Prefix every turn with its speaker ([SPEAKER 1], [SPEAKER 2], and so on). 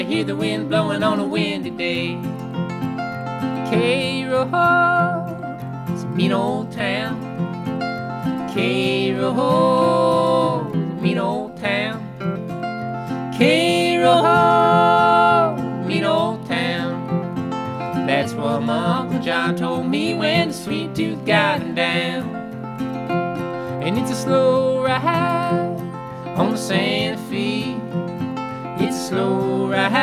[SPEAKER 1] I hear the wind blowing on a windy day. Cairo, it's a mean old town. Cairo, it's a mean old town. Cairo, mean old town. That's what my Uncle John told me when the sweet tooth got him down. And it's a slow ride on the Santa Fe. It's a slow ride.